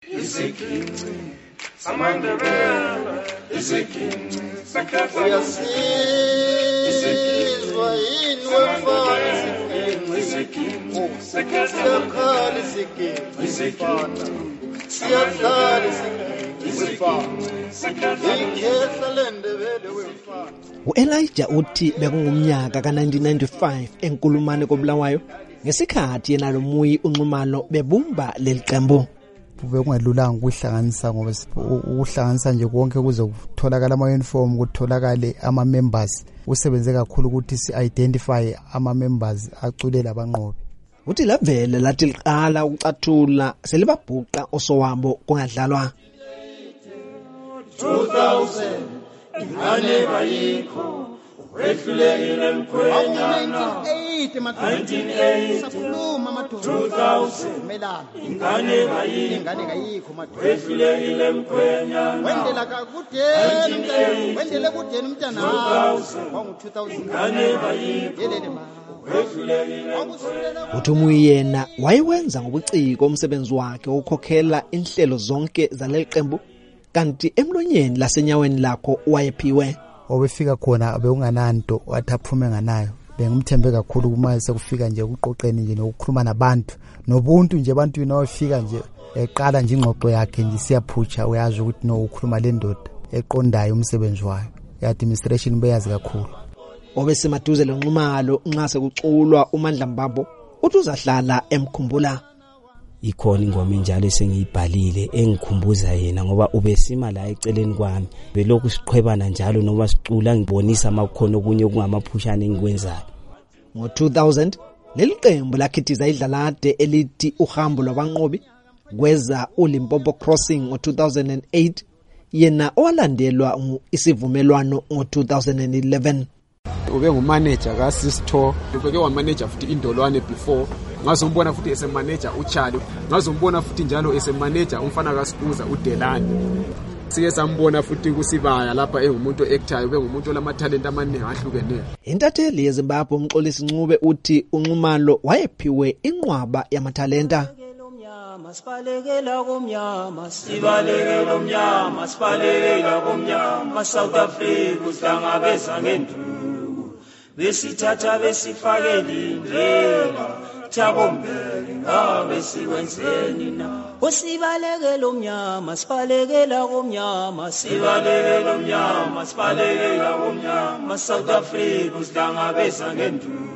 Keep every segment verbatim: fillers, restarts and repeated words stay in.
isikinci samandebele isikinci siyasizwa yini wemfana isikinci siyakhala isikinci siyadlala isikinci ikhehla lendebele wemfana. U-Elijah uthi bekungumnyaka ka nineteen ninety-five enkulumane koBulawayo ngesikhathi yena lo Muyi uNxumalo bebumba leli qembu. Bekungelulanga ukuhlanganisa ngoba ukuhlanganisa nje konke kuze kutholakala ama uniform, kutholakale ama members. Usebenze kakhulu ukuthi si identify ama members acule labanqobi. Uthi lavele lathi liqala ukucathula selibabhuqa osowabo kungadlalwa. two thousand ingane bayikho wehlulekile mkhwenyana nineteen eighty sakhuluma madoda two thousand melana ingane bayikho ingane kayikho madoda wehlulekile mkhwenyana wendela kakudeni wendele kudeni umntana wangu two thousand ingane bayikho yelele ma uthi Muyi yena wayewenza ngobuciko umsebenzi wakhe ukukhokhela inhlelo zonke zaleli qembu kanti emlonyeni lasenyaweni lakho wayephiwe. Obefika khona bekungananto wathi aphume nganayo. Bengumthembe kakhulu kuma sekufika nje ukuqoqeni nje nokukhuluma nabantu nobuntu nje abantu inofika nje eqala nje ingxoxo yakhe nje siyaphutsha uyazi ukuthi no ukhuluma le ndoda eqondayo umsebenzi wayo ya administration beyazi kakhulu. Obesemaduze loNxumalo nxa sekuculwa uMandla Mbambo uthi uzahlala emkhumbula. Ikhona ingoma njalo esengiyibhalile engikhumbuza yena ngoba ubesima la eceleni kwami belokhu siqhwebana njalo noma sicula ngibonisa amakhono okunye kungamaphushana engikwenzayo. Ngo two thousand leli qembu lakhithiza idlalade elithi uhambo lwabanqobi kweza uLimpopo Crossing ngo two thousand eight yena owalandelwa isivumelwano ngo two thousand eleven. Ube ngumanager kaSistho, ubeke wamanager futhi Indolwane before. Ngazombona futhi ese manager uCharlie, ngazombona futhi njalo ese manager umfana kaSibuza uDelani. Siye sambona futhi kuSibaya lapha engumuntu actor, ube ngumuntu olama talent amaningi ahlukeneyo. Intatheli yeZimbabwe uMxolisi Ncube uthi uNxumalo wayephiwe inqwaba yamathalenta. Sibalekela komnyama sibalekela komnyama sibalekela komnyama South Africa uhlangabeza ngenduku besithatha besifakele indlela Chabombele ngabe sikwenzeni na usibalekela komnyama sibalekela komnyama sibalekela komnyama sibalekela komnyama South Africa uhlangabeza ngenduku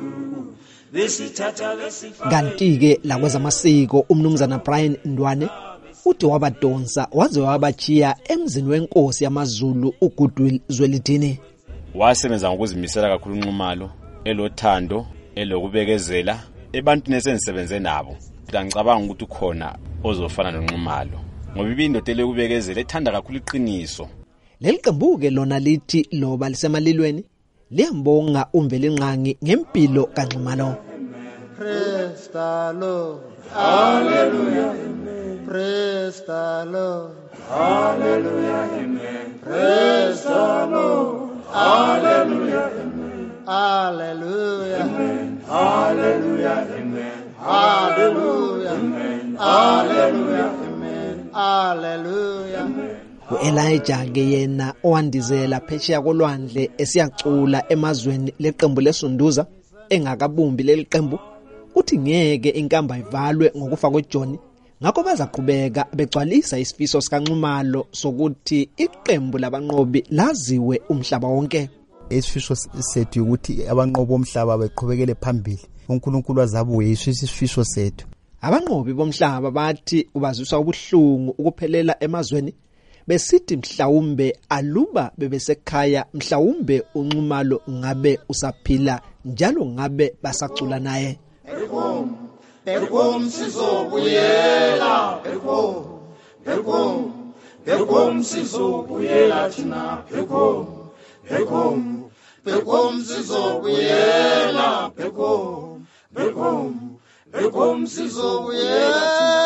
kanti-ke lakwezamasiko umnumzana Brian Ndwane uthi wabadonsa waze wabachiya emzini wenkosi yamaZulu uGoodwill Zwelithini. Wasebenza ngokuzimisela kakhulu uNxumalo elothando elokubekezela ebantwini esengisebenze nabo. Ngicabanga ukuthi ukhona ozofana noNxumalo ngoba ibindoda elekubekezela ethanda kakhulu iqiniso. Leli qembu-ke lona lithi loba lisemalilweni liyambonga uMveli Nqangi ngempilo kaNxumalo. Praise the Lord. Hallelujah. Amen. Praise the Lord. Hallelujah. Amen. Praise the Lord. Hallelujah. Amen. Hallelujah. Amen. Hallelujah. Amen. Hallelujah. Amen. Hallelujah. Amen. Hallelujah. U-Elijah ke yena owandizela phesheya kolwandle esiyacula emazweni leqembu leSunduza engakabumbi leli qembu uthi ngeke inkamba ivalwe ngokufa kweJohn ngakho bazaqhubeka begcwalisa isifiso sikaNxumalo sokuthi iqembu labanqobi laziwe umhlaba wonke. Isifiso sethu ukuthi abanqobi bomhlaba beqhubekele phambili uNkulunkulu wazabuye isifiso sethu. Abanqobi bomhlaba bathi ubaziswa ubuhlungu ukuphelela emazweni besithi mhlawumbe aluba bebesekhaya mhlawumbe uNxumalo ngabe usaphila njalo ngabe basacula naye. Bekom bekom sizobuyela bekom bekom bekom sizobuyela thina bekom bekom bekom sizobuyela bekom bekom bekom sizobuyela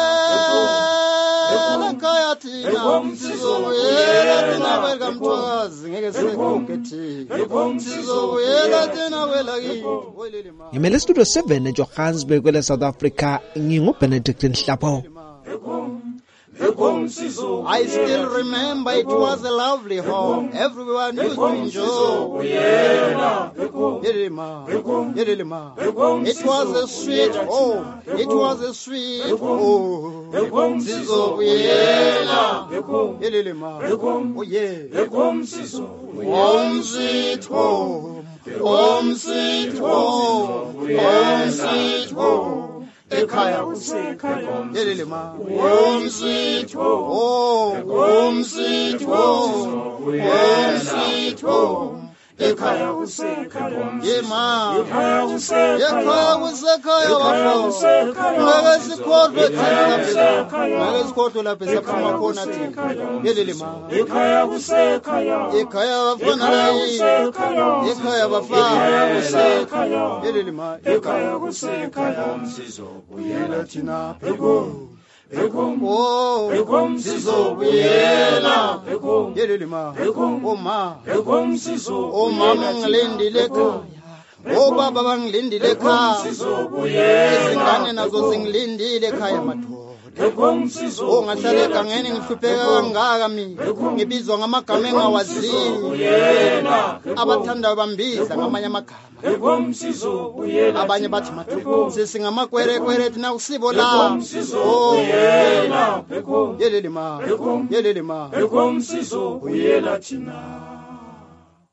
thina bekom bekom sizobuyela thina welkamthokazi ngeke sekukethi bekom sizobuyela thina welaki. Ngimele studio seven eJohannesburg kwele South Africa nginguBenedict Nhlapho. Bekom I still remember it was a lovely home. Everyone used to enjoy. Yelima, Yelima. It was a sweet home. It was a sweet home. Sizo Yela. Yelima. Oh yeah. Home sweet home. Home sweet home. Home sweet home. Ekhaya usekhaya yelelema home sweet home home sweet home home sweet home ekhaya usekhaya yema ekhaya usekhaya usekhaya wafo ngeke sikhodwe thina ngeke sikhodwe lapha siphuma khona thina yelelema ekhaya usekhaya ekhaya wafana ekhaya wafana usekhaya yelelema ekhaya usekhaya umsizo uyela thina pheko oh sizobuyela yelelema oma omama ngilindile ekhaya obaba bangilindile ekhaya izingane nazo zingilindile ekhaya madoda ongahlala egangeni ngihlupheka kangaka mina ngibizwa ngamagama engawaziyo abathanda bambiza ngamanye amagama abanye bathi madoda sesingamakwere thina usibo la oh yelelema yelelema uyela thina